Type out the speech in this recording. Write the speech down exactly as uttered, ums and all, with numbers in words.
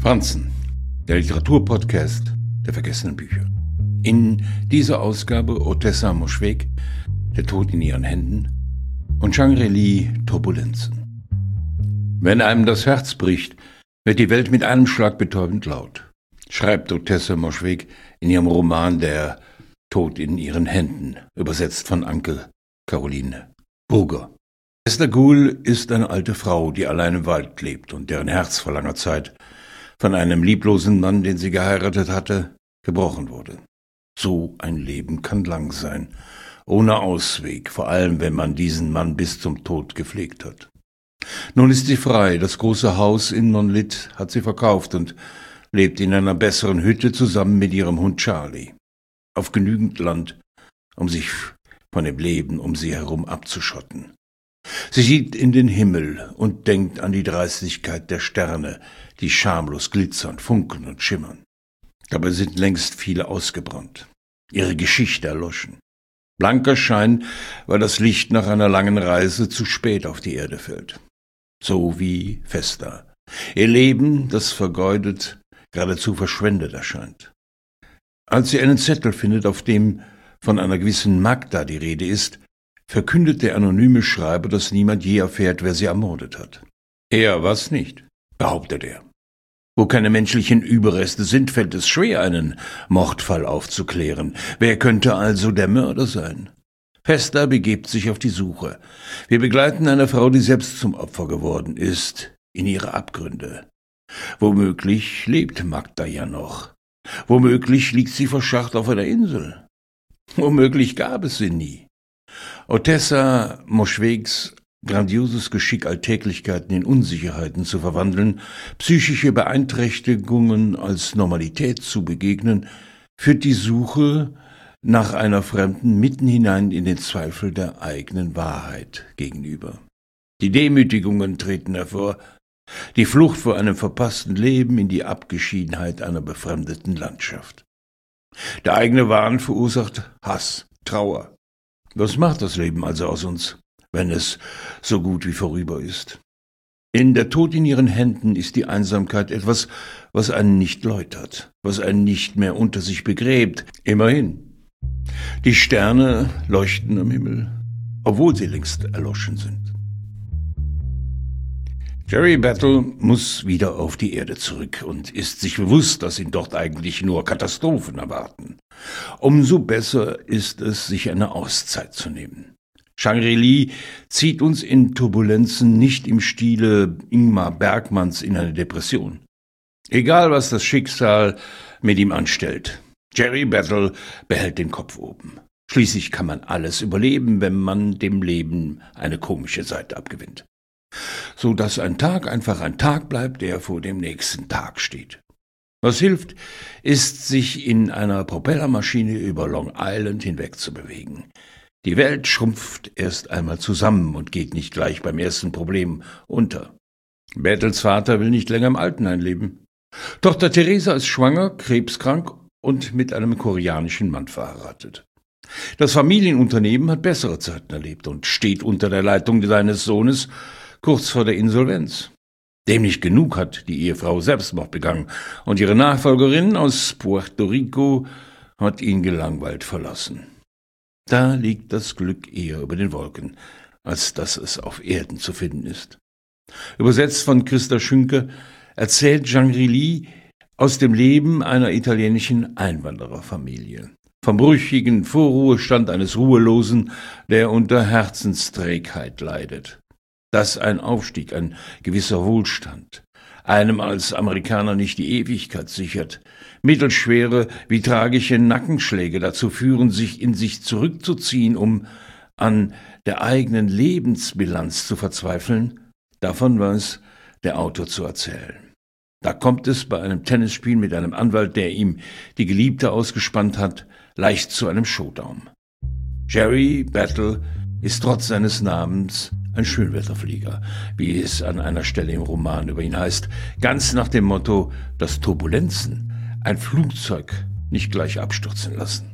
Franzen, der Literaturpodcast der vergessenen Bücher. In dieser Ausgabe Ottessa Moschweg, Der Tod in ihren Händen, und Shangri-Li, Turbulenzen. Wenn einem das Herz bricht, wird die Welt mit einem Schlag betäubend laut, schreibt Ottessa Moschweg in ihrem Roman Der Tod in ihren Händen, übersetzt von Anke Caroline Burger. Esther Gould ist eine alte Frau, die allein im Wald lebt und deren Herz vor langer Zeit von einem lieblosen Mann, den sie geheiratet hatte, gebrochen wurde. So ein Leben kann lang sein, ohne Ausweg, vor allem wenn man diesen Mann bis zum Tod gepflegt hat. Nun ist sie frei, das große Haus in Monlit hat sie verkauft und lebt in einer besseren Hütte zusammen mit ihrem Hund Charlie, auf genügend Land, um sich von dem Leben um sie herum abzuschotten. Sie sieht in den Himmel und denkt an die Dreistigkeit der Sterne, die schamlos glitzern, funkeln und schimmern. Dabei sind längst viele ausgebrannt, ihre Geschichte erloschen. Blanker Schein, weil das Licht nach einer langen Reise zu spät auf die Erde fällt. So wie Vesta. Ihr Leben, das vergeudet, geradezu verschwendet erscheint. Als sie einen Zettel findet, auf dem von einer gewissen Magda die Rede ist, verkündet der anonyme Schreiber, dass niemand je erfährt, wer sie ermordet hat. Er war's nicht, behauptet er. Wo keine menschlichen Überreste sind, fällt es schwer, einen Mordfall aufzuklären. Wer könnte also der Mörder sein? Vesta begibt sich auf die Suche. Wir begleiten eine Frau, die selbst zum Opfer geworden ist, in ihre Abgründe. Womöglich lebt Magda ja noch. Womöglich liegt sie verscharrt auf einer Insel. Womöglich gab es sie nie. Ottessa Moschwegs grandioses Geschick, Alltäglichkeiten in Unsicherheiten zu verwandeln, psychische Beeinträchtigungen als Normalität zu begegnen, führt die Suche nach einer Fremden mitten hinein in den Zweifel der eigenen Wahrheit gegenüber. Die Demütigungen treten hervor, die Flucht vor einem verpassten Leben in die Abgeschiedenheit einer befremdeten Landschaft. Der eigene Wahn verursacht Hass, Trauer. Was macht das Leben also aus uns, wenn es so gut wie vorüber ist? In Der Tod in ihren Händen ist die Einsamkeit etwas, was einen nicht läutert, was einen nicht mehr unter sich begräbt. Immerhin. Die Sterne leuchten am Himmel, obwohl sie längst erloschen sind. Jerry Battle muss wieder auf die Erde zurück und ist sich bewusst, dass ihn dort eigentlich nur Katastrophen erwarten. Umso besser ist es, sich eine Auszeit zu nehmen. Shangri-Li zieht uns in Turbulenzen nicht im Stile Ingmar Bergmanns in eine Depression. Egal, was das Schicksal mit ihm anstellt, Jerry Battle behält den Kopf oben. Schließlich kann man alles überleben, wenn man dem Leben eine komische Seite abgewinnt. So dass ein Tag einfach ein Tag bleibt, der vor dem nächsten Tag steht. Was hilft, ist, sich in einer Propellermaschine über Long Island hinweg zu bewegen. Die Welt schrumpft erst einmal zusammen und geht nicht gleich beim ersten Problem unter. Battles Vater will nicht länger im Altenheim leben. Tochter Theresa ist schwanger, krebskrank und mit einem koreanischen Mann verheiratet. Das Familienunternehmen hat bessere Zeiten erlebt und steht unter der Leitung seines Sohnes kurz vor der Insolvenz. Dem nicht genug hat die Ehefrau Selbstmord begangen und ihre Nachfolgerin aus Puerto Rico hat ihn gelangweilt verlassen. Da liegt das Glück eher über den Wolken, als dass es auf Erden zu finden ist. Übersetzt von Christa Schünke erzählt Shangri-Li aus dem Leben einer italienischen Einwandererfamilie. Vom brüchigen Vorruhestand eines Ruhelosen, der unter Herzensträgheit leidet. Dass ein Aufstieg, ein gewisser Wohlstand, einem als Amerikaner nicht die Ewigkeit sichert, mittelschwere wie tragische Nackenschläge dazu führen, sich in sich zurückzuziehen, um an der eigenen Lebensbilanz zu verzweifeln, davon weiß der Autor zu erzählen. Da kommt es bei einem Tennisspiel mit einem Anwalt, der ihm die Geliebte ausgespannt hat, leicht zu einem Showdown. Jerry Battle ist trotz seines Namens ein Schönwetterflieger, wie es an einer Stelle im Roman über ihn heißt, ganz nach dem Motto, dass Turbulenzen ein Flugzeug nicht gleich abstürzen lassen.